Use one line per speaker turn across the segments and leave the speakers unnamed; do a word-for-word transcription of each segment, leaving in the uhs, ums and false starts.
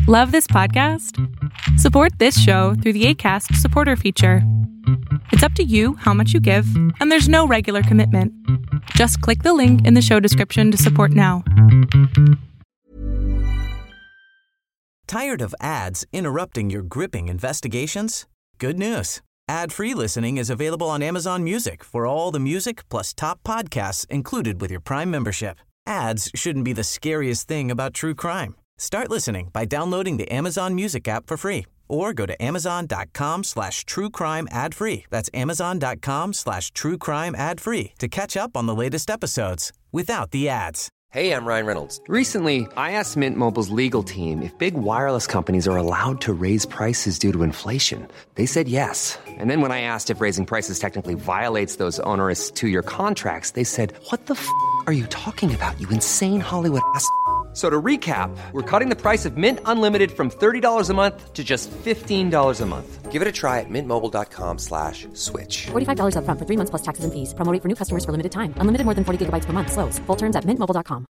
Love this podcast? Support this show through the Acast supporter feature. It's up to you how much you give, and there's no regular commitment. Just click the link in the show description to support now.
Tired of ads interrupting your gripping investigations? Good news. Ad-free listening is available on Amazon Music for all the music plus top podcasts included with your Prime membership. Ads shouldn't be the scariest thing about true crime. Start listening by downloading the Amazon Music app for free or go to amazon.com slash true crime ad free. That's amazon.com slash true crime ad free to catch up on the latest episodes without the ads.
Hey, I'm Ryan Reynolds. Recently, I asked Mint Mobile's legal team if big wireless companies are allowed to raise prices due to inflation. They said yes. And then when I asked if raising prices technically violates those onerous two-year contracts, they said, what the f*** are you talking about, you insane Hollywood ass f- So to recap, we're cutting the price of Mint Unlimited from thirty dollars a month to just fifteen dollars a month. Give it a try at mintmobile.com slash switch.
forty-five dollars up front for three months plus taxes and fees. Promo rate for new customers for limited time. Unlimited more than forty gigabytes per month. Slows full terms at mint mobile dot com.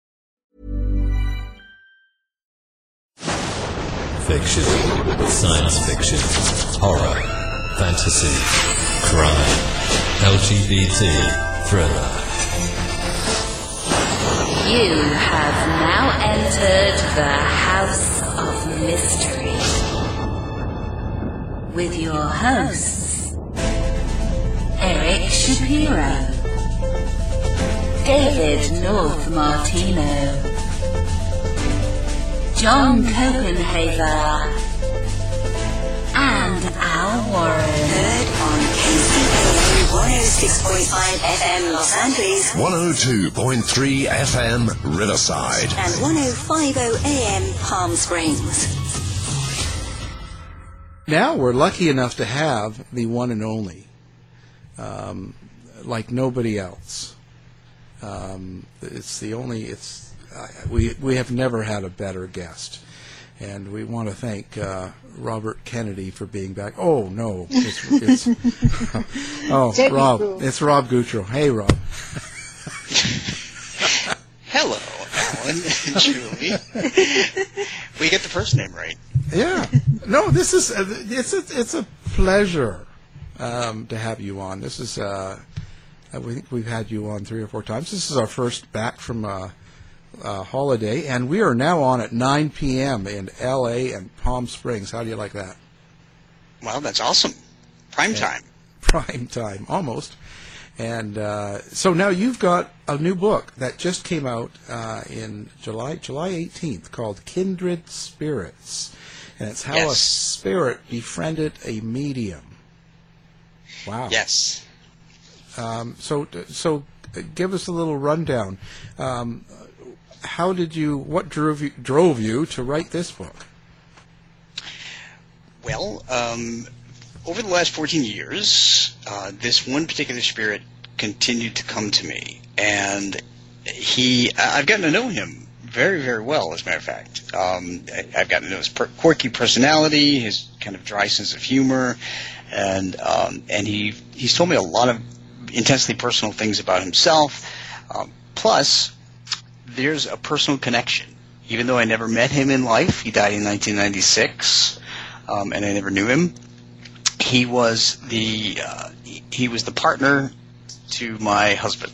Fiction, science fiction, horror, fantasy, crime, L G B T, thriller.
You have now entered the House of Mystery with your hosts, Eric Shapiro, David North Martino, John Copenhaver, and Al Warren. Heard on K C P one oh six point five F M Los Angeles,
one oh two point three F M Riverside,
and one oh five point oh A M Palm Springs.
Now we're lucky enough to have the one and only, um, like nobody else. Um, it's the only. It's uh, we we have never had a better guest. And we want to thank uh, Robert Kennedy for being back. Oh, no. It's, it's oh, Rob. Cool. It's Rob Goutreau. Hey, Rob.
Hello, Alan and Julie. We get the first name right.
Yeah. No, this is uh, it's a, it's a pleasure um, to have you on. This is uh, I think we've had you on three or four times. This is our first back from uh, Uh, holiday, and we are now on at nine p.m. in L A and Palm Springs. How do you like that?
Well, that's awesome. Prime yeah. time.
Prime time, almost. And uh, so now you've got a new book that just came out uh, in July, July eighteenth, called Kindred Spirits, and it's how yes. a spirit befriended a medium. Wow.
Yes.
Um, so, so give us a little rundown. Um, How did you? What drove you, drove you to write this book?
Well, um, over the last fourteen years, uh, this one particular spirit continued to come to me, and he, I've gotten to know him very, very well. As a matter of fact, um, I, I've gotten to know his per- quirky personality, his kind of dry sense of humor, and um, and he he's told me a lot of intensely personal things about himself. Um, plus. There's a personal connection. Even though I never met him in life, he died in nineteen ninety-six, um, and I never knew him. He was the uh, he was the partner to my husband.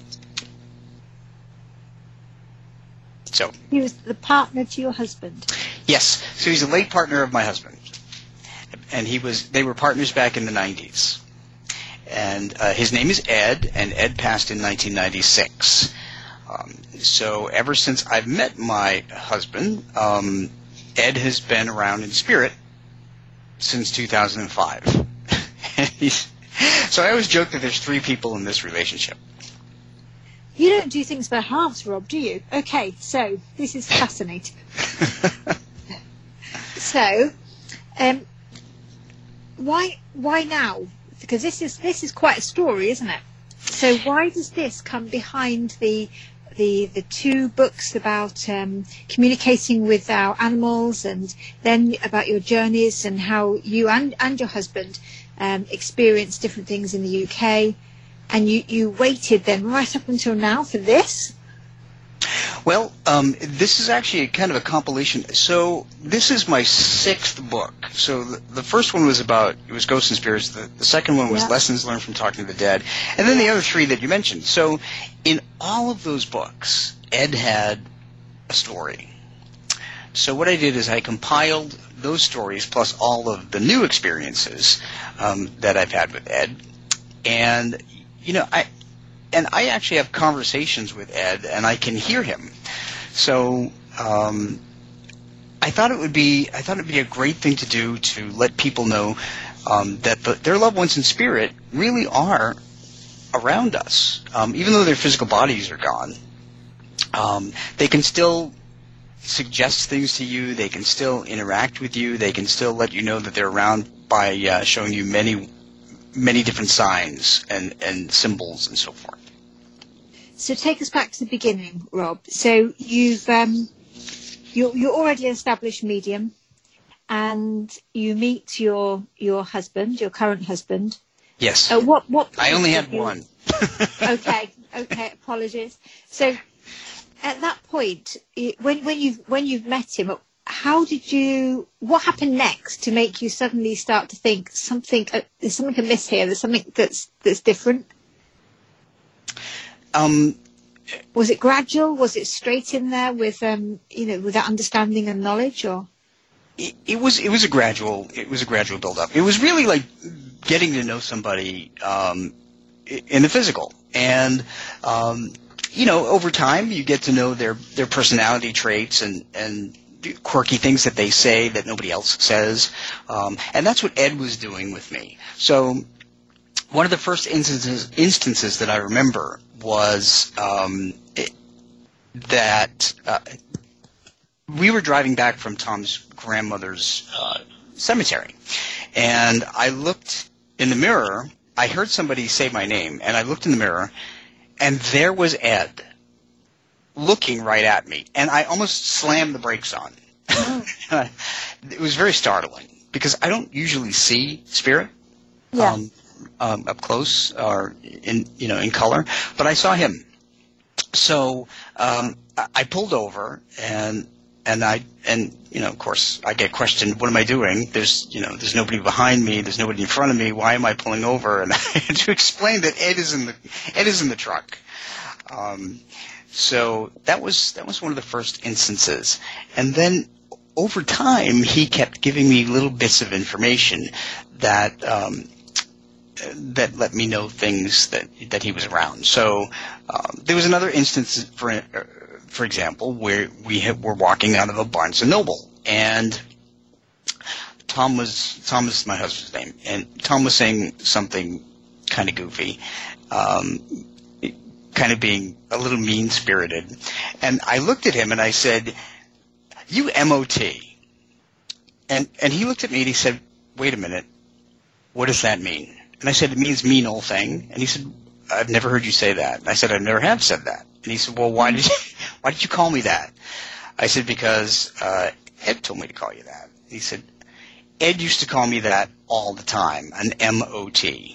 So
he was the partner to your husband.
Yes, so he's a late partner of my husband, and he was they were partners back in the nineties. And uh, his name is Ed, and Ed passed in nineteen ninety-six. Um, so ever since I've met my husband, um, Ed has been around in spirit since two thousand five. he's, so I always joke that there's three people in this relationship.
You don't do things by halves, Rob, do you? Okay, so this is fascinating. so, um, why why now? Because this is this is quite a story, isn't it? So why does this come behind the the the two books about um, communicating with our animals, and then about your journeys and how you and, and your husband um, experienced different things in the U K, and you, you waited then right up until now for this?
Well, um, this is actually a kind of a compilation. So this is my sixth book. So the, the first one was about, it was Ghosts and Spirits. The, the second one was
Yeah.
Lessons Learned from Talking to the Dead. And then the other three that you mentioned. So in all of those books, Ed had a story. So what I did is I compiled those stories plus all of the new experiences um, that I've had with Ed. And, you know, I... And I actually have conversations with Ed, and I can hear him. So um, I thought it would be I thought it would be a great thing to do to let people know um, that the, their loved ones in spirit really are around us, um, even though their physical bodies are gone. Um, they can still suggest things to you. They can still interact with you. They can still let you know that they're around by uh, showing you many, many different signs and, and symbols and so forth.
So take us back to the beginning, Rob. So you've um, you're, you're already an established medium, and you meet your your husband, your current husband.
Yes.
Uh, what what?
I only had
you...
one.
okay. Okay. Apologies. So at that point, when when you when you've met him, how did you? What happened next to make you suddenly start to think something? Uh, there's something amiss here. There's something that's that's different.
Um,
was it gradual? Was it straight in there with, um, you know, with that understanding and knowledge, or?
It, it was. It was a gradual. It was a gradual build-up. It was really like getting to know somebody um, in the physical, and um, you know, over time, you get to know their their personality traits and and quirky things that they say that nobody else says, um, and that's what Ed was doing with me. So. One of the first instances, instances that I remember was um, it, that uh, we were driving back from Tom's grandmother's uh, cemetery, and I looked in the mirror. I heard somebody say my name, and I looked in the mirror, and there was Ed looking right at me, and I almost slammed the brakes on. Oh. It was very startling because I don't usually see spirit.
Yeah.
Um, Um, up close or in you know in color, but I saw him. So um, I pulled over and and I and you know of course I get questioned. What am I doing? There's you know there's nobody behind me. There's nobody in front of me. Why am I pulling over? And I had to explain that Ed is in the Ed is in the truck. Um, so that was that was one of the first instances, and then over time he kept giving me little bits of information that. Um, that let me know things that that he was around. So um, there was another instance, for uh, for example, where we had, were walking out of a Barnes and Noble, and Tom was Tom is my husband's name, and Tom was saying something kind of goofy, um, kind of being a little mean-spirited, and I looked at him and I said, "You M O T," and and he looked at me and he said, "Wait a minute, what does that mean?" And I said, "It means mean old thing." And he said, "I've never heard you say that." And I said, "I never have said that." And he said, "Well, why did you, why did you call me that?" I said, "Because uh, Ed told me to call you that." He said, "Ed used to call me that all the time, an M O T."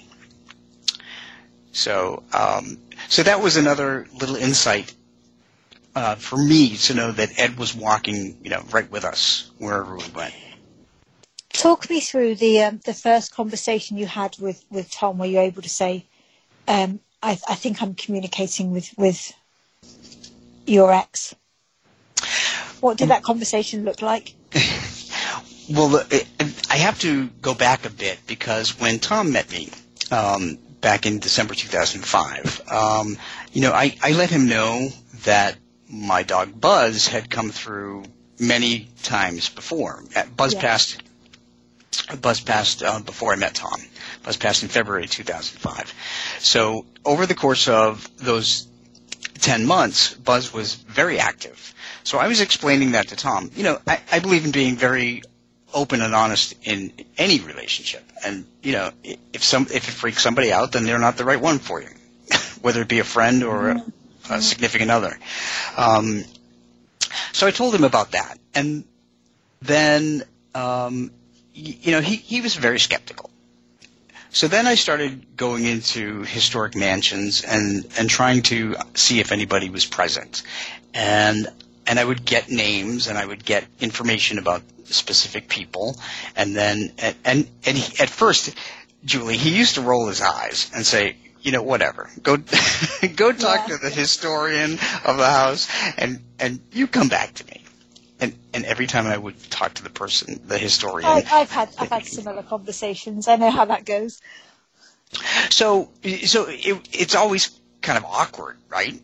So, um, so that was another little insight uh, for me to know that Ed was walking, you know, right with us wherever we went.
Talk me through the um, the first conversation you had with, with Tom, where you're able to say, um, I, I think I'm communicating with, with your ex. What did that conversation look like?
Well, it, I have to go back a bit because when Tom met me um, back in December two thousand five, um, you know, I, I let him know that my dog Buzz had come through many times before. Buzz yeah. passed Buzz passed uh, before I met Tom. Buzz passed in February two thousand five. So over the course of those ten months, Buzz was very active. So I was explaining that to Tom. You know, I, I believe in being very open and honest in any relationship. And, you know, if some if it freaks somebody out, then they're not the right one for you, whether it be a friend or a, a significant other. Um, so I told him about that. And then... Um, You know, he, he was very skeptical. so then I started going into historic mansions and, and trying to see if anybody was present. And and I would get names and I would get information about specific people. And then and and, and he, at first, Julie, he used to roll his eyes and say, you know, whatever. Go go talk yeah. to the historian of the house and, and you come back to me. And and every time I would talk to the person, the historian,
I, I've had I've had similar conversations. I know how that goes.
So so it, it's always kind of awkward, right?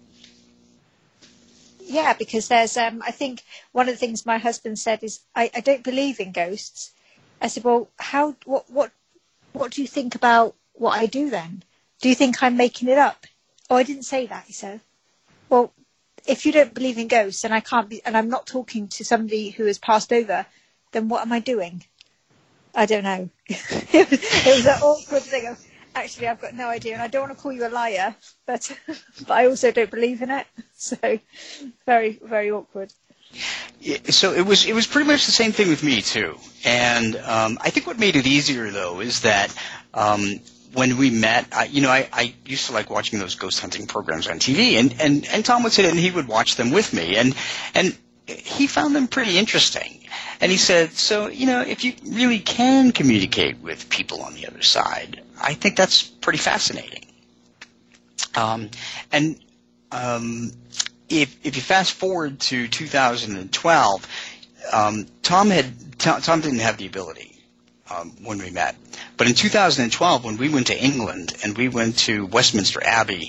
Yeah, because there's um I think one of the things my husband said is I, I don't believe in ghosts. I said, well, how what what what do you think about what I do then? Do you think I'm making it up? Oh, I didn't say that. He said, well, if you don't believe in ghosts and I can't be, and I'm not talking to somebody who has passed over, then what am I doing? I don't know. It was an awkward thing of, actually, I've got no idea, and I don't want to call you a liar, but but I also don't believe in it. So very, very awkward.
Yeah, so it was it was pretty much the same thing with me too. And um, I think what made it easier though is that. Um, When we met, I, you know, I, I used to like watching those ghost hunting programs on T V, and, and, and Tom would sit and he would watch them with me, and and he found them pretty interesting. And he said, so, you know, if you really can communicate with people on the other side, I think that's pretty fascinating. Um, and um, if if you fast forward to two thousand twelve, um, Tom had Tom didn't have the ability. Um, when we met. But in two thousand twelve, when we went to England and we went to Westminster Abbey,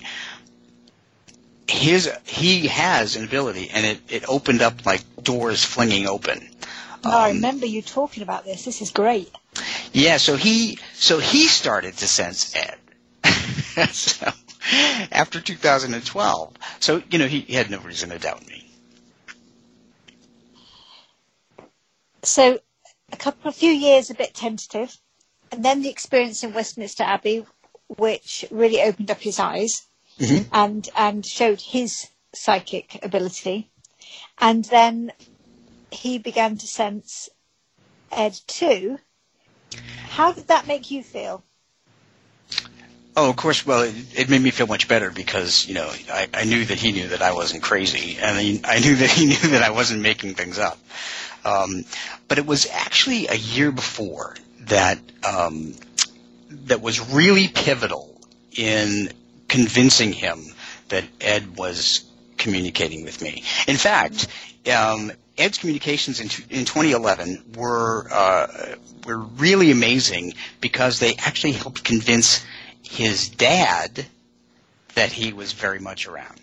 his he has an ability, and it, it opened up like doors flinging open.
No, um, I remember you talking about this. This is great.
Yeah, so he so he started to sense Ed. So after two thousand twelve, so you know he, he had no reason to doubt me.
So. A couple of few years a bit tentative, and then the experience in Westminster Abbey, which really opened up his eyes mm-hmm. and and showed his psychic ability, and then he began to sense Ed too. How did that make you feel?
Oh, of course. Well, it, it made me feel much better because you know I, I knew that he knew that I wasn't crazy, and I, I knew that he knew that I wasn't making things up. Um, but it was actually a year before that um, that was really pivotal in convincing him that Ed was communicating with me. In fact, um, Ed's communications in, in twenty eleven were uh, were really amazing because they actually helped convince his dad that he was very much around.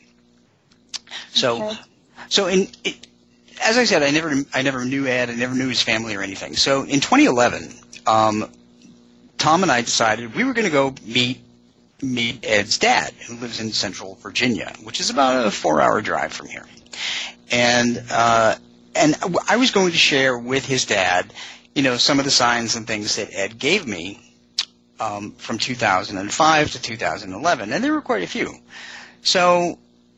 So, okay. so in. It, As I said, I never, I never knew Ed. I never knew his family or anything. So in twenty eleven, um, Tom and I decided we were going to go meet meet Ed's dad, who lives in Central Virginia, which is about a four-hour drive from here. And uh, and I was going to share with his dad, you know, some of the signs and things that Ed gave me um, from two thousand five to two thousand eleven, and there were quite a few. So.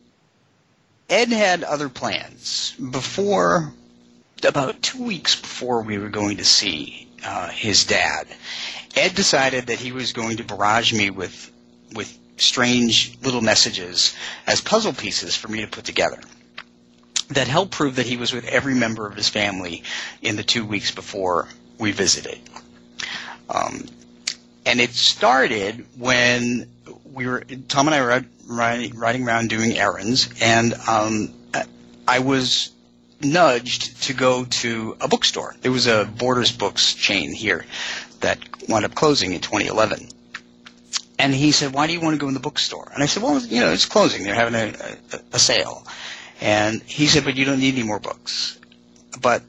Ed had other plans. Before, about two weeks before we were going to see uh, his dad, Ed decided that he was going to barrage me with with strange little messages as puzzle pieces for me to put together that helped prove that he was with every member of his family in the two weeks before we visited. Um, and it started when we were Tom and I were out riding, riding around doing errands, and um, I was nudged to go to a bookstore. There was a Borders Books chain here that wound up closing in twenty eleven. And he said, why do you want to go in the bookstore? And I said, well, you know, it's closing. They're having a, a, a sale. And he said, but you don't need any more books. But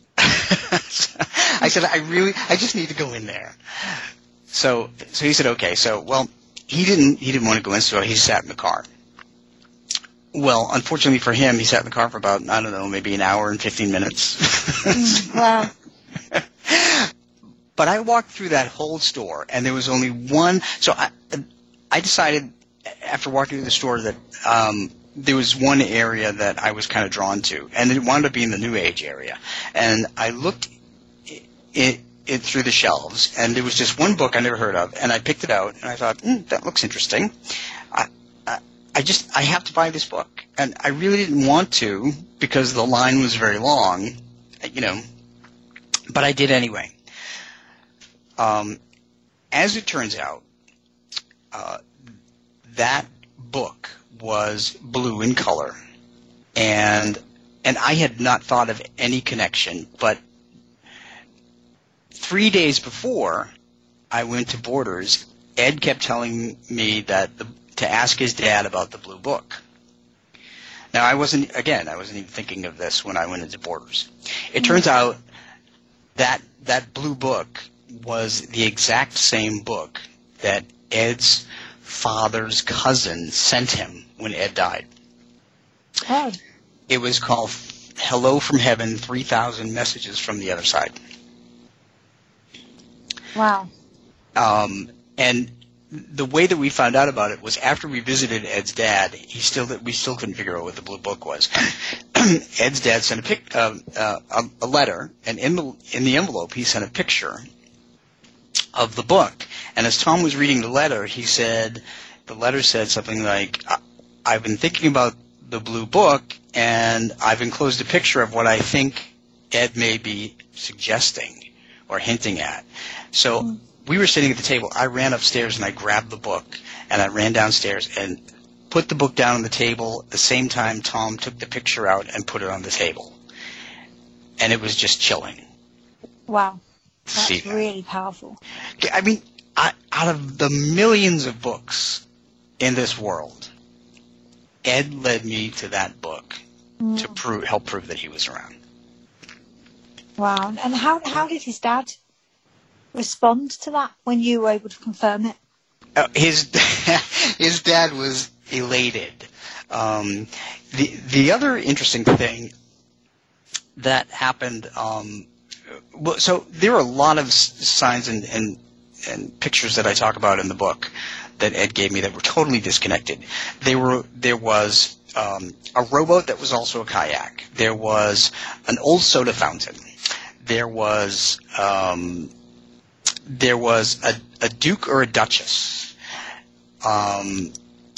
I said, I really, I just need to go in there. So, so he said, okay. So, well, he didn't, he didn't want to go in, so he sat in the car. Well, unfortunately for him, he sat in the car for about, I don't know, maybe an hour and fifteen minutes.
Wow.
But I walked through that whole store, and there was only one. So I, I decided after walking through the store that um, there was one area that I was kind of drawn to, and it wound up being the New Age area. And I looked in, it through the shelves, and there was just one book I never heard of, and I picked it out, and I thought, mm, that looks interesting. I, I, I just, I have to buy this book. And I really didn't want to because the line was very long, you know, but I did anyway. Um, as it turns out, uh, that book was blue in color, and and I had not thought of any connection, but three days before I went to Borders, Ed kept telling me that the, to ask his dad about the blue book. Now, I wasn't, again, I wasn't even thinking of this when I went into Borders. It turns out that that blue book was the exact same book that Ed's father's cousin sent him when Ed died.
Oh.
It was called Hello from Heaven, three thousand Messages from the Other Side.
Wow. Um,
and the way that we found out about it was after we visited Ed's dad. He still we still couldn't figure out what the blue book was. Ed's dad sent a pic, uh, uh, a letter, and in the in the envelope he sent a picture of the book. And as Tom was reading the letter, he said, the letter said something like, "I've been thinking about the blue book, and I've enclosed a picture of what I think Ed may be suggesting or hinting at." So. Mm. We were sitting at the table. I ran upstairs and I grabbed the book, and I ran downstairs and put the book down on the table. At the same time, Tom took the picture out and put it on the table. And it was just chilling.
Wow. That's See, really powerful.
I mean, I, out of the millions of books in this world, Ed led me to that book mm. to prove, help prove that he was around.
Wow. And how how did his dad respond to that when you were able to confirm it?
Uh, his his dad was elated. Um, the the other interesting thing that happened, um, well, so there are a lot of signs and, and and pictures that I talk about in the book that Ed gave me that were totally disconnected. They were there was um, a rowboat that was also a kayak. There was an old soda fountain. There was um, There was a, a duke or a duchess, um,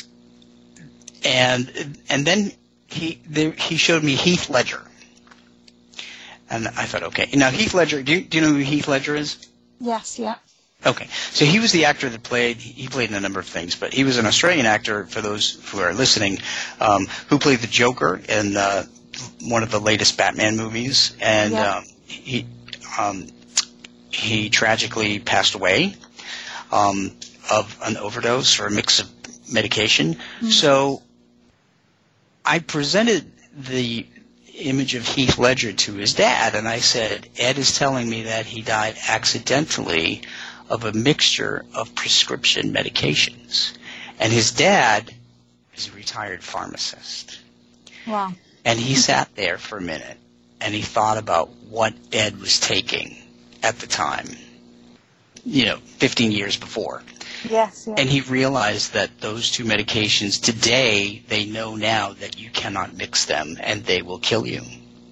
and and then he there, he showed me Heath Ledger, and I thought, okay. Now Heath Ledger, do you, do you know who Heath Ledger is?
Yes, yeah.
Okay, so he was the actor that played. He played in a number of things, but he was an Australian actor. For those who are listening, um, who played the Joker in uh, one of the latest Batman movies, and yeah. um, he. Um, He tragically passed away um, of an overdose or a mix of medication. Mm-hmm. So I presented the image of Heath Ledger to his dad, and I said, Ed is telling me that he died accidentally of a mixture of prescription medications. And his dad is a retired pharmacist.
Wow.
And he sat there for a minute, and he thought about what Ed was taking at the time, you know, fifteen years before.
Yes, yes.
And he realized that those two medications, today, they know now that you cannot mix them and they will kill you.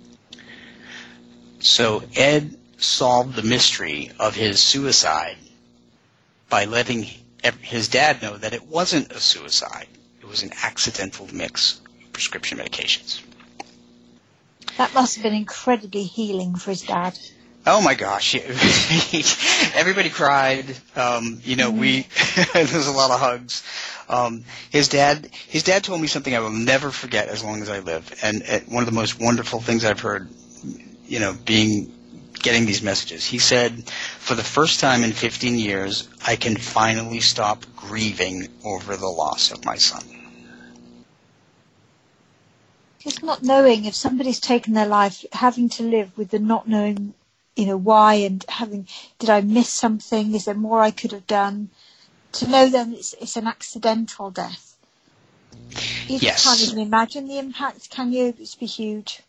So Ed solved the mystery of his suicide by letting his dad know that it wasn't a suicide. It was an accidental mix of prescription medications.
That must have been incredibly healing for his dad.
Oh my gosh! Everybody cried. Um, you know, we there was a lot of hugs. Um, his dad, his dad told me something I will never forget as long as I live, and uh, one of the most wonderful things I've heard. You know, being getting these messages. He said, "For the first time in fifteen years, I can finally stop grieving over the loss of my son."
Just not knowing if somebody's taken their life, having to live with the not knowing. You know, why, and having, did I miss something? Is there more I could have done? To know then it's, it's an accidental death. You
yes.
can't even imagine the impact, can you? It's be huge.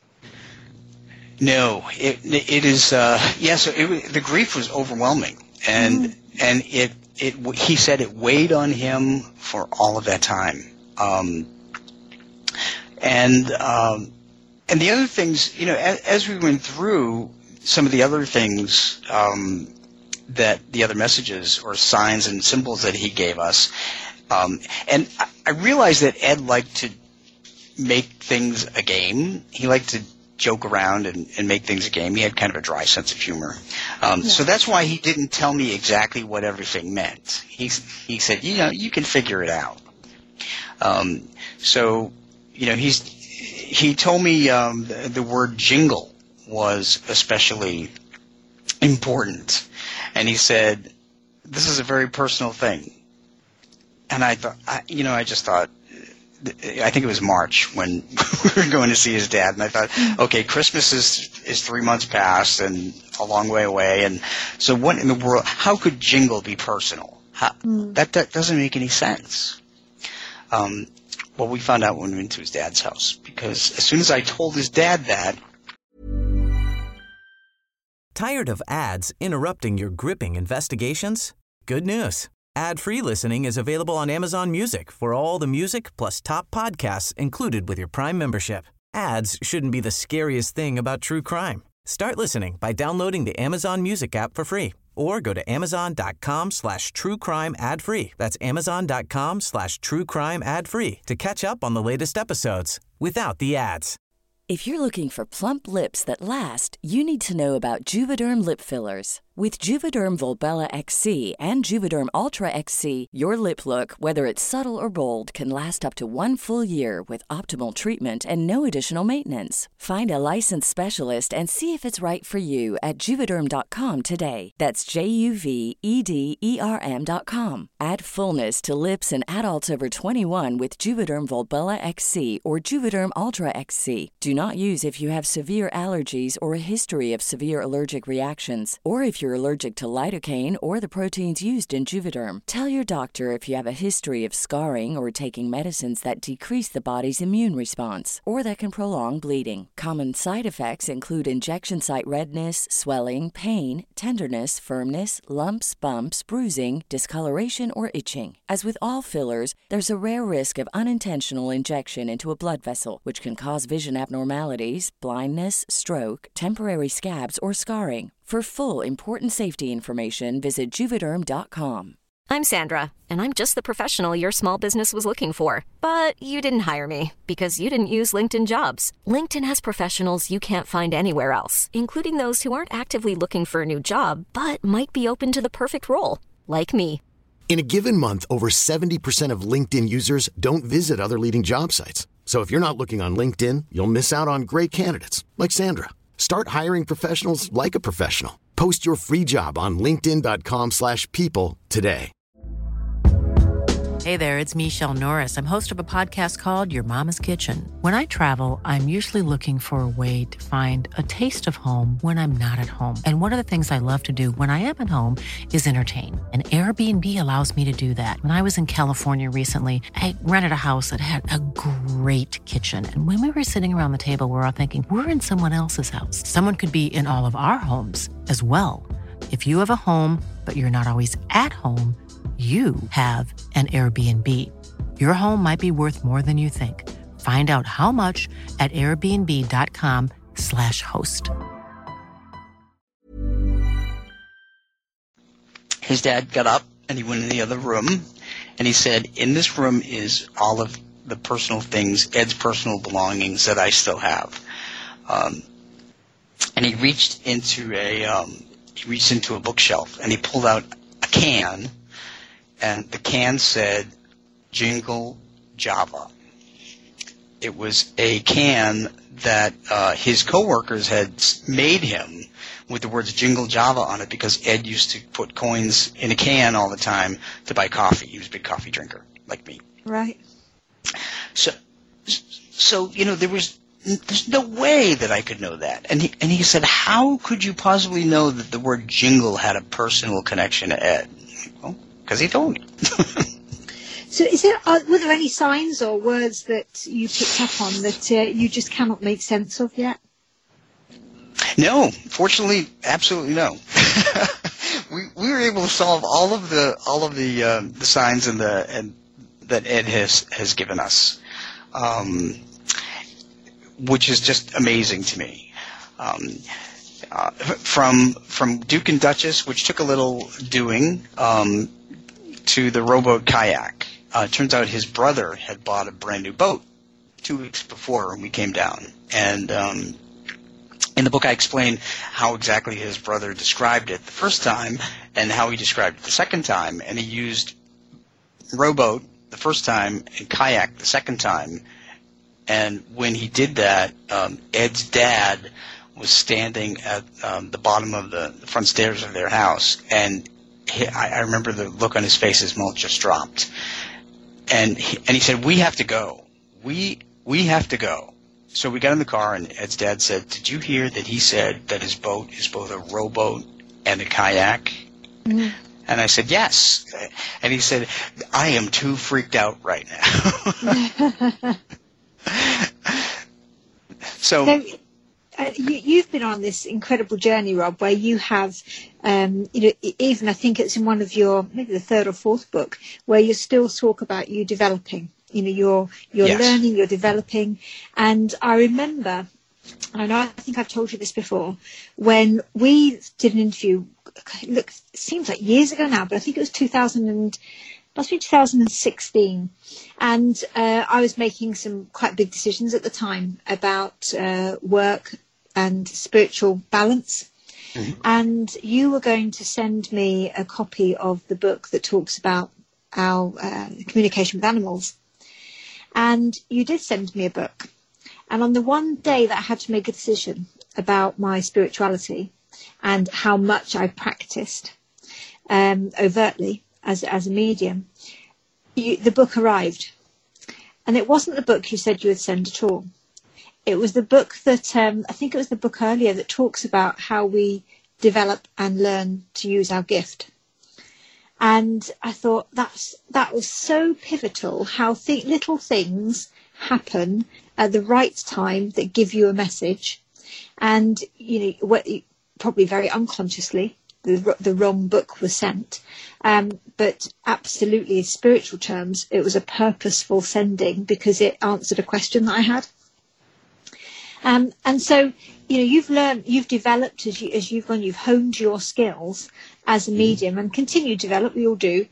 No, it it is. Uh, yeah, so it, the grief was overwhelming, and mm. and it it he said it weighed on him for all of that time, um, and um, and the other things, you know, as, as we went through. some of the other things um, that the other messages or signs and symbols that he gave us. Um, and I, I realized that Ed liked to make things a game. He liked to joke around and, and make things a game. He had kind of a dry sense of humor. Um, yeah. So that's why he didn't tell me exactly what everything meant. He, he said, you know, you can figure it out. Um, so, you know, he's, he told me um, the, the word jingle was especially important. And he said, this is a very personal thing. And I thought, I, you know, I just thought, I think it was March when we were going to see his dad, and I thought, okay, Christmas is is three months past and a long way away, and so what in the world? How could jingle be personal? How, mm. That that doesn't make any sense. Um, well, we found out when we went to his dad's house, because as soon as I told his dad that.
Tired of ads interrupting your gripping investigations? Good news. Ad-free listening is available on Amazon Music for all the music plus top podcasts included with your Prime membership. Ads shouldn't be the scariest thing about true crime. Start listening by downloading the Amazon Music app for free or go to amazon.com slash true crime ad free. That's amazon.com slash true crime ad free to catch up on the latest episodes without the ads.
If you're looking for plump lips that last, you need to know about Juvederm lip fillers. With Juvederm Volbella X C and Juvederm Ultra X C, your lip look, whether it's subtle or bold, can last up to one full year with optimal treatment and no additional maintenance. Find a licensed specialist and see if it's right for you at Juvederm dot com today. That's J U V E D E R M dot com. Add fullness to lips in adults over twenty-one with Juvederm Volbella X C or Juvederm Ultra X C. Do not use if you have severe allergies or a history of severe allergic reactions, or if you're allergic to lidocaine or the proteins used in Juvederm. Tell your doctor if you have a history of scarring or taking medicines that decrease the body's immune response or that can prolong bleeding. Common side effects include injection site redness, swelling, pain, tenderness, firmness, lumps, bumps, bruising, discoloration, or itching. As with all fillers, there's a rare risk of unintentional injection into a blood vessel, which can cause vision abnormalities, blindness, stroke, temporary scabs, or scarring. For full, important safety information, visit Juvederm dot com.
I'm Sandra, and I'm just the professional your small business was looking for. But you didn't hire me, because you didn't use LinkedIn Jobs. LinkedIn has professionals you can't find anywhere else, including those who aren't actively looking for a new job, but might be open to the perfect role, like me.
In a given month, over seventy percent of LinkedIn users don't visit other leading job sites. So if you're not looking on LinkedIn, you'll miss out on great candidates, like Sandra. Start hiring professionals like a professional. Post your free job on linkedin.com slash people today.
Hey there, it's Michelle Norris. I'm host of a podcast called Your Mama's Kitchen. When I travel, I'm usually looking for a way to find a taste of home when I'm not at home. And one of the things I love to do when I am at home is entertain. And Airbnb allows me to do that. When I was in California recently, I rented a house that had a great kitchen. And when we were sitting around the table, we were all thinking, we're in someone else's house. Someone could be in all of our homes as well. If you have a home, but you're not always at home, you have an Airbnb. Your home might be worth more than you think. Find out how much at airbnb.com slash host.
His dad got up and he went in the other room and he said, in this room is all of the personal things, Ed's personal belongings that I still have. Um, and he reached into a, um, he reached into a bookshelf and he pulled out a can. And the can said, Jingle Java. It was a can that uh, his coworkers had made him with the words Jingle Java on it because Ed used to put coins in a can all the time to buy coffee. He was a big coffee drinker, like me.
Right.
So, so you know, there was there's no way that I could know that. And he, and he said, how could you possibly know that the word jingle had a personal connection to Ed? Well, because he told me.
So is there, uh, were there any signs or words that you picked up on that uh, you just cannot make sense of yet?
No, fortunately, absolutely no. we we were able to solve all of the all of the uh, the signs and the and that Ed has has given us, um, which is just amazing to me. Um, uh, from from Duke and Duchess, which took a little doing, um, to the rowboat kayak. Uh, turns out his brother had bought a brand new boat two weeks before when we came down. And um, in the book I explain how exactly his brother described it the first time and how he described it the second time. And he used rowboat the first time and kayak the second time. And when he did that, um, Ed's dad was standing at um, the bottom of the, the front stairs of their house. And he, I, I remember the look on his face, his mouth just dropped. And he, and he said, we have to go. We we have to go. So we got in the car, and Ed's dad said, did you hear that he said that his boat is both a rowboat and a kayak? Mm-hmm. And I said, yes. And he said, I am too freaked out right now. so...
so Uh, you, you've been on this incredible journey, Rob, where you have, um, you know, even I think it's in one of your, maybe the third or fourth book, where you still talk about you developing. You know, you're you're yes. learning, you're developing, and I remember, I know I think I've told you this before, when we did an interview. Look, it seems like years ago now, but I think it was two thousand and must be two thousand sixteen, and uh, I was making some quite big decisions at the time about uh, work and spiritual balance. Mm-hmm. And you were going to send me a copy of the book that talks about our uh, communication with animals. And you did send me a book. And on the one day that I had to make a decision about my spirituality and how much I practiced um, overtly as, as a medium, you, the book arrived. And it wasn't the book you said you would send at all. It was the book that, um, I think it was the book earlier that talks about how we develop and learn to use our gift. And I thought that's that was so pivotal, how th- little things happen at the right time that give you a message. And, you know, what, probably very unconsciously, the, the wrong book was sent. Um, but absolutely, in spiritual terms, it was a purposeful sending because it answered a question that I had. Um, and so, you know, you've learned, you've developed as, you, as you've gone, you've honed your skills as a medium and continue to develop, we all do.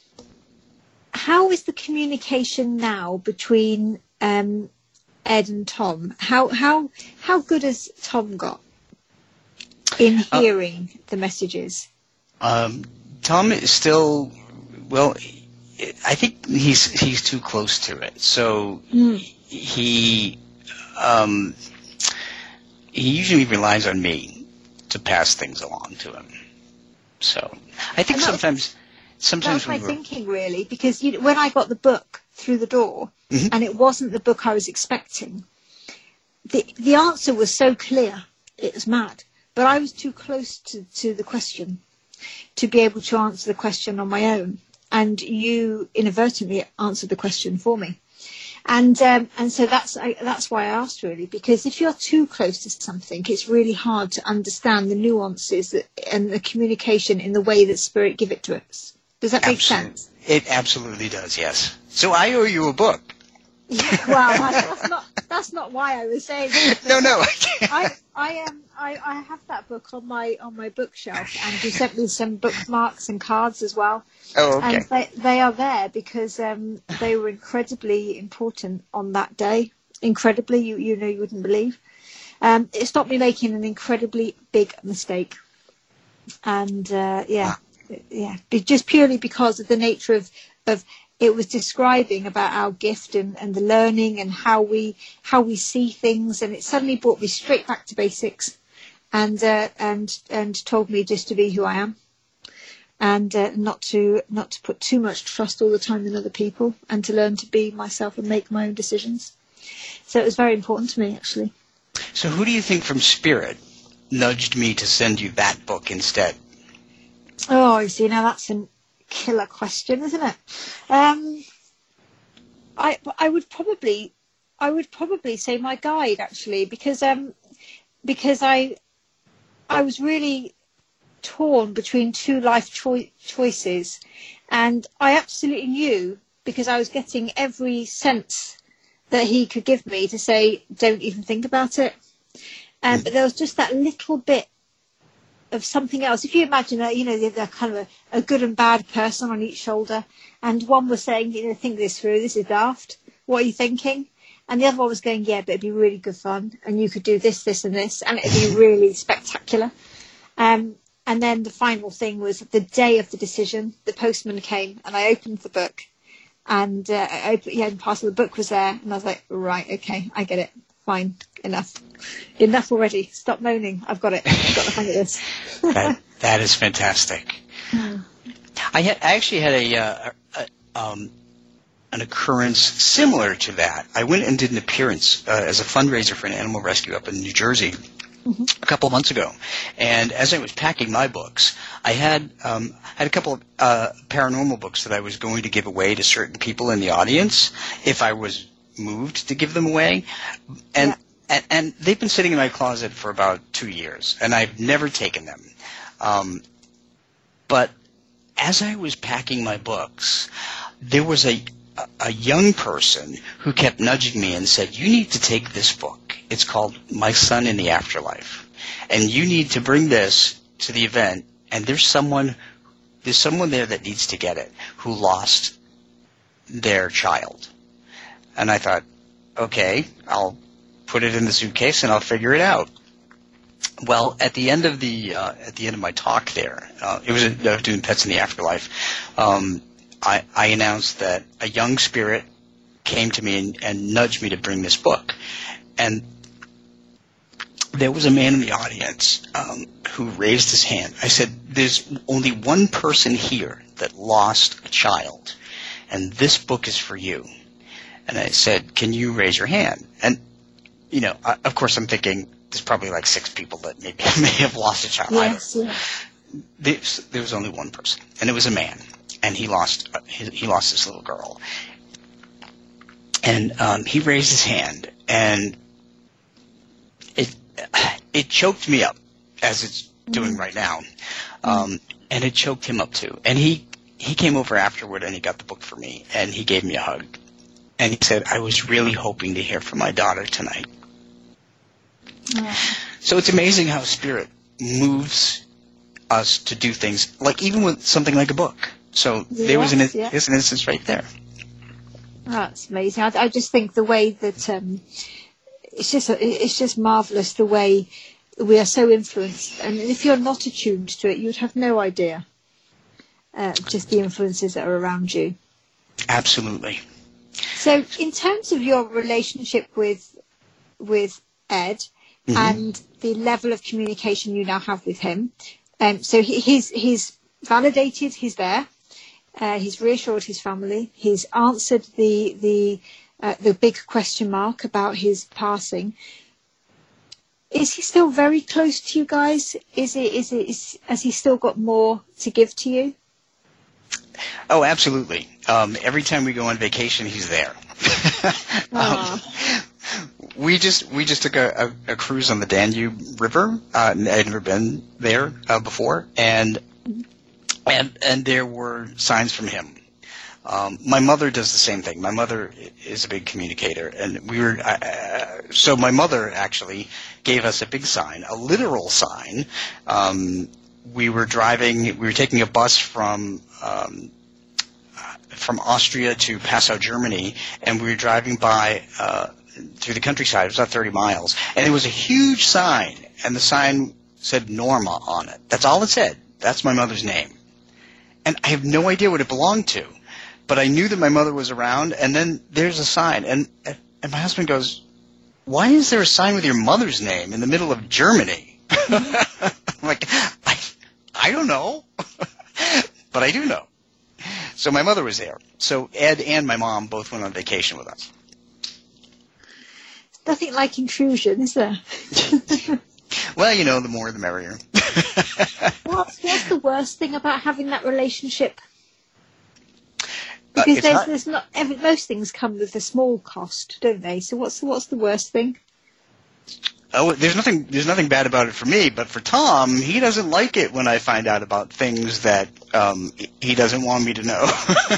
How is the communication now between um, Ed and Tom? How how how good has Tom got in hearing uh, the messages? Um,
Tom is still, well, I think he's he's too close to it. So mm. he um, he usually relies on me to pass things along to him. So I think sometimes, sometimes
that's my thinking really, because you know, when I got the book through the door mm-hmm. and it wasn't the book I was expecting, the the answer was so clear, it was mad. But I was too close to, to the question to be able to answer the question on my own, and you inadvertently answered the question for me. And um, and so that's I, that's why I asked really, because if you're too close to something, it's really hard to understand the nuances that, and the communication in the way that Spirit give it to us. Does that make
Absolutely.
sense?
It absolutely does, yes. So I owe you a book.
Yeah, well, I, that's not that's not why I was saying it.
No, no.
I I um I, I have that book on my on my bookshelf, and you sent me some bookmarks and cards as well.
Oh, okay.
And they they are there because um they were incredibly important on that day. Incredibly, you you know you wouldn't believe. Um, it stopped me making an incredibly big mistake, and uh, yeah, wow. yeah, just purely because of the nature of of. It was describing about our gift and, and the learning and how we how we see things, and it suddenly brought me straight back to basics, and uh, and and told me just to be who I am, and uh, not to not to put too much trust all the time in other people, and to learn to be myself and make my own decisions. So it was very important to me, actually.
So who do you think from Spirit nudged me to send you that book instead?
Oh, you see, now that's an killer question, isn't it? Um, I I would probably I would probably say my guide, actually, because um because I I was really torn between two life choi- choices, and I absolutely knew, because I was getting every sense that he could give me to say, don't even think about it. Um, but there was just that little bit of something else. If you imagine a, you know, they're kind of a, a good and bad person on each shoulder, and one was saying, you know, think this through, this is daft, what are you thinking? And the other one was going, yeah, but it'd be really good fun, and you could do this, this, and this, and it'd be really spectacular. Um, and then the final thing was the day of the decision, the postman came, and I opened the book, and uh, I opened, yeah, and part of the book was there, and I was like, right, okay, I get it, fine, enough. Enough already. Stop moaning. I've got it. I've got the hang of this.
that, that is fantastic.
Mm.
I, had, I actually had a, uh, a um, an occurrence similar to that. I went and did an appearance uh, as a fundraiser for an animal rescue up in New Jersey mm-hmm. a couple of months ago. And as I was packing my books, I had um, had a couple of uh, paranormal books that I was going to give away to certain people in the audience if I was moved to give them away. And yeah. And, and they've been sitting in my closet for about two years, and I've never taken them. Um, but as I was packing my books, there was a, a young person who kept nudging me and said, you need to take this book. It's called My Son in the Afterlife. And you need to bring this to the event, and there's someone, there's someone there that needs to get it who lost their child. And I thought, okay, I'll put it in the suitcase and I'll figure it out. Well, at the end of the uh, at the end of my talk there, uh, it was a, I was doing Pets in the Afterlife. Um, I, I announced that a young spirit came to me and, and nudged me to bring this book, and there was a man in the audience um, who raised his hand. I said, "There's only one person here that lost a child, and this book is for you." And I said, "Can you raise your hand?" And you know, I, of course, I'm thinking there's probably like six people that maybe may have lost a child.
Yes, yeah.
There, there was only one person, and it was a man, and he lost uh, he, he lost this little girl. And um, he raised his hand, and it it choked me up, as it's doing mm. right now, um, mm. and it choked him up too. And he he came over afterward, and he got the book for me, and he gave me a hug, and he said, "I was really hoping to hear from my daughter tonight." Yeah. So it's amazing how spirit moves us to do things, like even with something like a book. So yes, there was an, yeah. there's an instance right there.
Oh, that's amazing. I, I just think the way that um, it's just it's just marvelous the way we are so influenced, and if you're not attuned to it, you'd have no idea. Uh, just the influences that are around you.
Absolutely.
So, in terms of your relationship with with Ed mm-hmm. and the level of communication you now have with him, um, so he, he's he's validated, he's there, uh, he's reassured his family, he's answered the the uh, the big question mark about his passing. Is he still very close to you guys? Is it is it is, has he still got more to give to you?
Oh, absolutely. Um, every time we go on vacation, he's there. um, we just we just took a, a, a cruise on the Danube River. Uh, I'd never been there uh, before, and and and there were signs from him. Um, my mother does the same thing. My mother is a big communicator, and we were uh, so my mother actually gave us a big sign, a literal sign. Um, we were driving. We were taking a bus from. Um, from Austria to Passau, Germany, and we were driving by uh, through the countryside. It was about thirty miles, and it was a huge sign, and the sign said Norma on it. That's all it said. That's my mother's name. And I have no idea what it belonged to, but I knew that my mother was around, and then there's a sign, and and my husband goes, "Why is there a sign with your mother's name in the middle of Germany?" I'm like, I, I don't know, but I do know. So my mother was there. So Ed and my mom both went on vacation with us.
Nothing like intrusion, is there?
Well, you know, the more the merrier.
what's, what's the worst thing about having that relationship? Because uh, there's, not, there's not every, most things come with a small cost, don't they? So what's what's the worst thing?
Oh, there's nothing. There's nothing bad about it for me, but for Tom, he doesn't like it when I find out about things that um, he doesn't want me to know.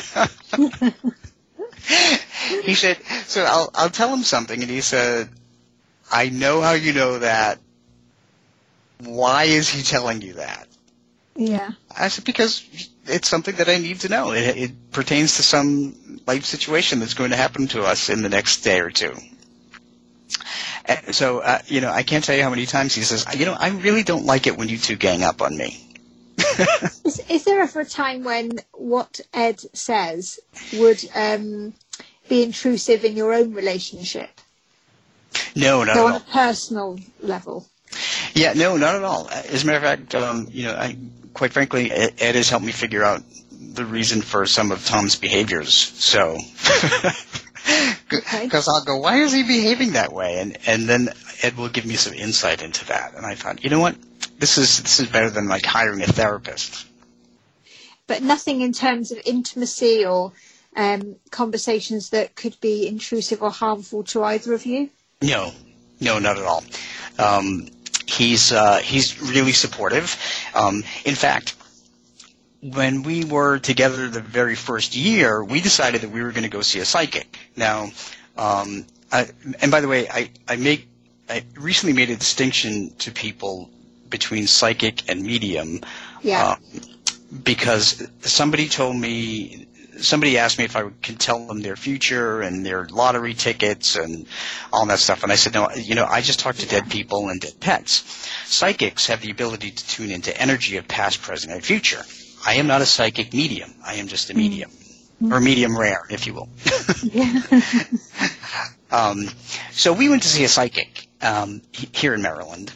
He said, "So I'll I'll tell him something," and he said, "I know how you know that, why is he telling you that?
Yeah.
I said, because it's something that I need to know. It, it pertains to some life situation that's going to happen to us in the next day or two. And so, uh, you know, I can't tell you how many times he says, you know, I really don't like it when you two gang up on me.
is, is there ever a time when what Ed says would um, be intrusive in your own relationship?
No, not
so
at
on
all.
a personal level?
Yeah, no, not at all. As a matter of fact, um, you know, I, quite frankly, Ed, Ed has helped me figure out the reason for some of Tom's behaviors. So, because okay. I'll go, why is he behaving that way? And and then Ed will give me some insight into that. And I thought, you know what, this is this is better than like hiring a therapist.
But nothing in terms of intimacy or um, conversations that could be intrusive or harmful to either of you?
No, no, not at all. Um, he's uh, he's really supportive. Um, in fact, when we were together the very first year, we decided that we were going to go see a psychic. Now, um, I, and by the way, I, I make I recently made a distinction to people between psychic and medium.
Yeah.
Uh, because somebody told me. Somebody asked me if I could tell them their future and their lottery tickets and all that stuff. And I said, no, you know, I just talk to yeah. dead people and dead pets. Psychics have the ability to tune into energy of past, present, and future. I am not a psychic medium. I am just a medium. Mm-hmm. Or medium rare, if you will.
Yeah.
um, so we went to see a psychic um, here in Maryland.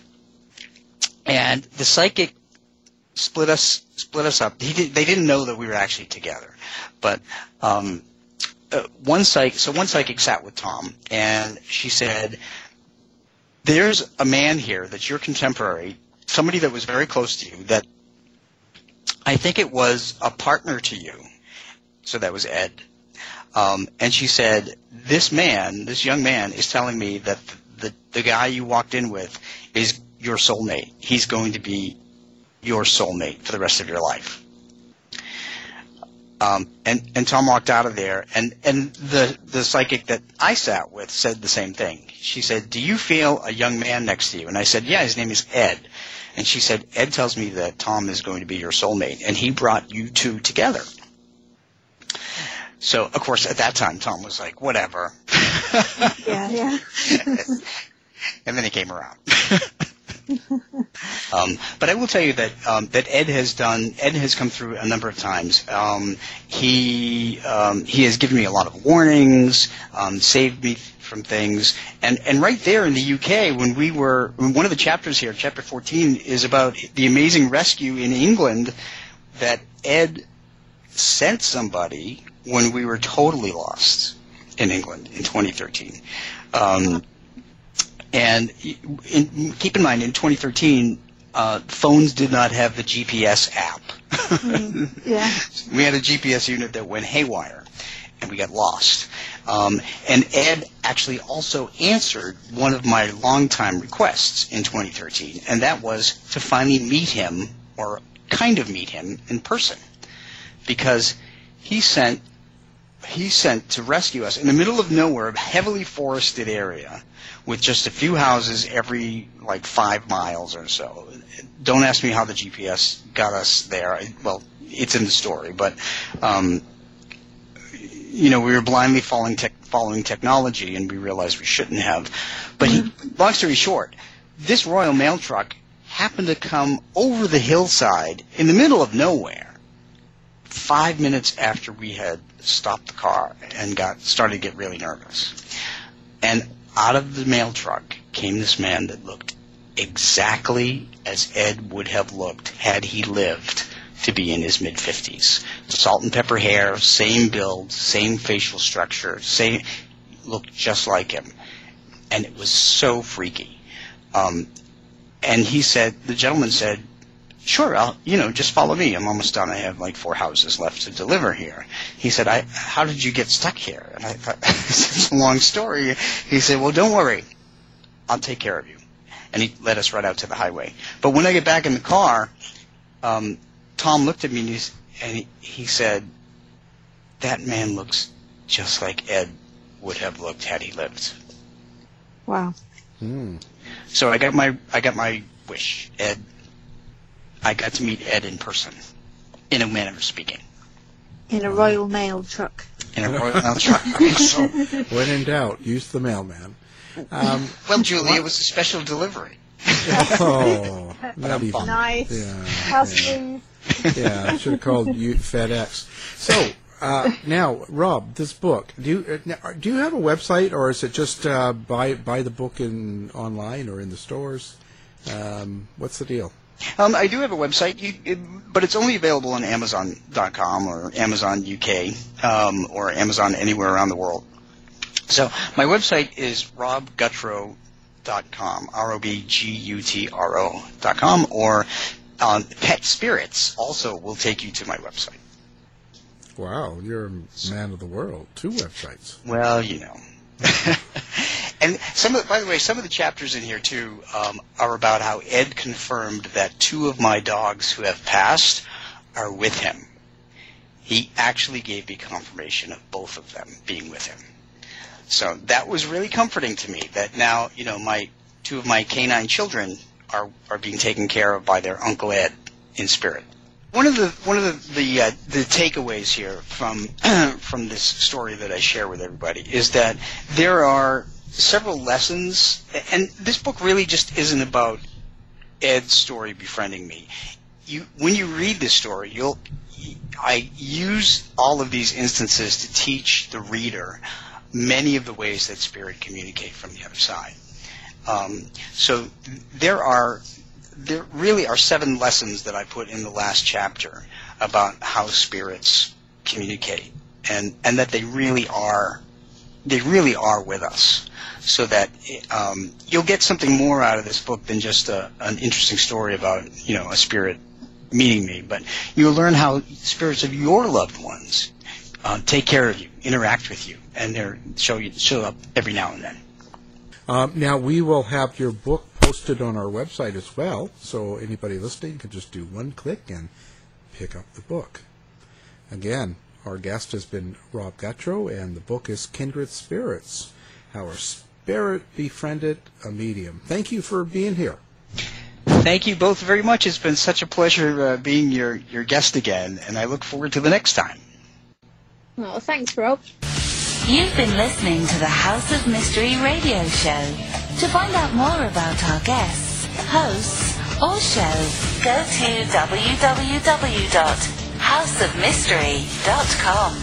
And the psychic split us split us up. He did, they didn't know that we were actually together. But um, uh, one psych, so one psychic sat with Tom, and she said, "There's a man here that's your contemporary, somebody that was very close to you. That I think it was a partner to you." So that was Ed. Um, and she said, "This man, this young man, is telling me that the, the the guy you walked in with is your soulmate. He's going to be your soulmate for the rest of your life." Um, and, and Tom walked out of there, and, and the, the psychic that I sat with said the same thing. She said, "Do you feel a young man next to you?" And I said, "Yeah, his name is Ed." And she said, "Ed tells me that Tom is going to be your soulmate, and he brought you two together." So, of course, at that time, Tom was like, whatever.
Yeah, yeah.
And then he came around. um, but I will tell you that um, that Ed has done. Ed has come through a number of times. Um, he um, he has given me a lot of warnings, um, saved me from things, and and right there in the U K, when we were one of the chapters here, chapter fourteen, is about the amazing rescue in England that Ed sent somebody when we were totally lost in England in twenty thirteen. Um, And in, keep in mind, in twenty thirteen, uh, phones did not have the G P S app.
Mm, yeah.
We had a G P S unit that went haywire, and we got lost. Um, and Ed actually also answered one of my longtime requests in twenty thirteen, and that was to finally meet him, or kind of meet him, in person. Because he sent, he sent to rescue us in the middle of nowhere, a heavily forested area, with just a few houses every, like, five miles or so. Don't ask me how the G P S got us there. Well, it's in the story. But, um, you know, we were blindly following, tech, following technology, and we realized we shouldn't have. But he, long story short, this Royal Mail truck happened to come over the hillside in the middle of nowhere five minutes after we had stopped the car and got started to get really nervous. And out of the mail truck came this man that looked exactly as Ed would have looked had he lived to be in his mid-fifties. Salt and pepper hair, same build, same facial structure, same, looked just like him. And it was so freaky. Um, and he said, the gentleman said, "Sure, I'll, you know, just follow me. I'm almost done. I have like four houses left to deliver here." He said, I, how did you get stuck here? And I thought, it's a long story. He said, "Well, don't worry. I'll take care of you." And he led us right out to the highway. But when I get back in the car, um, Tom looked at me and, he's, and he, he said, "That man looks just like Ed would have looked had he lived."
Wow.
Hmm.
So I got my I got my wish. Ed, I got to meet Ed in person, in a manner of speaking.
In a Royal Mail truck.
In a Royal Mail truck. So,
when in doubt, use the mailman. Um,
well, Julie, what? It was a special delivery.
Oh, not even.
Nice.
Yeah,
How
yeah. yeah, I should have called you FedEx. So uh, now, Rob, this book. Do you uh, do you have a website, or is it just uh, buy buy the book in online or in the stores? Um, what's the deal?
Um, I do have a website, you, it, but it's only available on Amazon dot com or Amazon U K um, or Amazon anywhere around the world. So my website is rob gutro dot com, R O B G U T R O dot com, or um, Pet Spirits also will take you to my website.
Wow, you're a man of the world. Two websites.
Well, you know. And some of the, by the way, some of the chapters in here, too, um, are about how Ed confirmed that two of my dogs who have passed are with him. He actually gave me confirmation of both of them being with him. So that was really comforting to me, that now, you know, my two of my canine children are, are being taken care of by their Uncle Ed in spirit. One of the one of the the, uh, the takeaways here from from this story that I share with everybody is that there are several lessons, and this book really just isn't about Ed's story befriending me. You, when you read this story, you'll I use all of these instances to teach the reader many of the ways that spirit communicate from the other side. Um, so there are there really are seven lessons that I put in the last chapter about how spirits communicate, and and that they really are they really are with us. So that um, you'll get something more out of this book than just a, an interesting story about, you know, a spirit meeting me. But you'll learn how spirits of your loved ones uh, take care of you, interact with you, and they show you show up every now and then.
Um, now, we will have your book posted on our website as well, so anybody listening can just do one click and pick up the book. Again, our guest has been Rob Gutro, and the book is Kindred Spirits, How Our Spirit Befriended a Medium. Thank you for being here.
Thank you both very much. It's been such a pleasure uh, being your, your guest again, and I look forward to the next time.
Oh, thanks, Rob.
You've been listening to the House of Mystery radio show. To find out more about our guests, hosts, or show, go to w w w dot house of mystery dot com.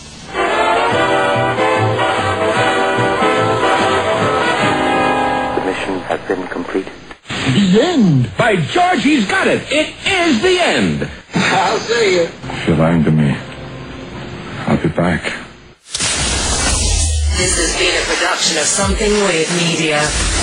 The mission has been completed.
The end! By George, he's got it! It is the end!
I'll see you.
If you're lying to me, I'll be back.
This has been a production of Something Weird Media.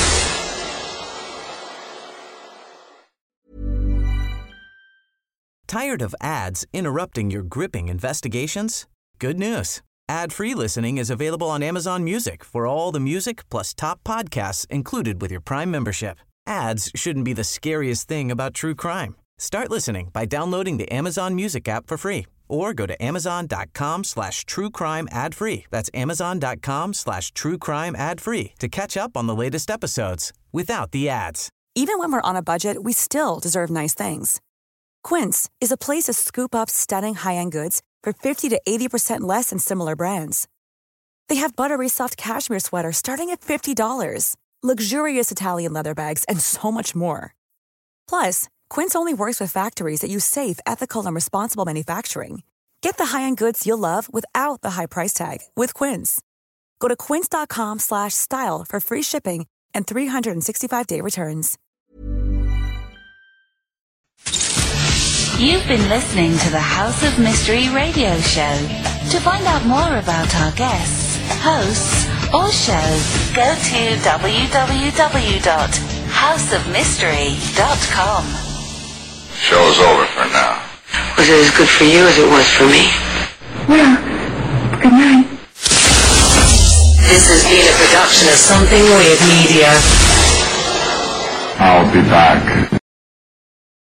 Tired of ads interrupting your gripping investigations? Good news. Ad-free listening is available on Amazon Music for all the music plus top podcasts included with your Prime membership. Ads shouldn't be the scariest thing about true crime. Start listening by downloading the Amazon Music app for free or go to amazon.com slash true crime ad free. That's amazon.com slash true crime ad free to catch up on the latest episodes without the ads.
Even when we're on a budget, we still deserve nice things. Quince is a place to scoop up stunning high-end goods for fifty to eighty percent less than similar brands. They have buttery soft cashmere sweaters starting at fifty dollars, luxurious Italian leather bags, and so much more. Plus, Quince only works with factories that use safe, ethical, and responsible manufacturing. Get the high-end goods you'll love without the high price tag with Quince. Go to quince.com slash style for free shipping and three sixty-five day returns.
You've been listening to the House of Mystery radio show. To find out more about our guests, hosts, or show, go to w w w dot house of mystery dot com.
Show's over for now.
Was it as good for you as it was for me?
Well, good night.
This has been a production of Something Weird Media.
I'll be back.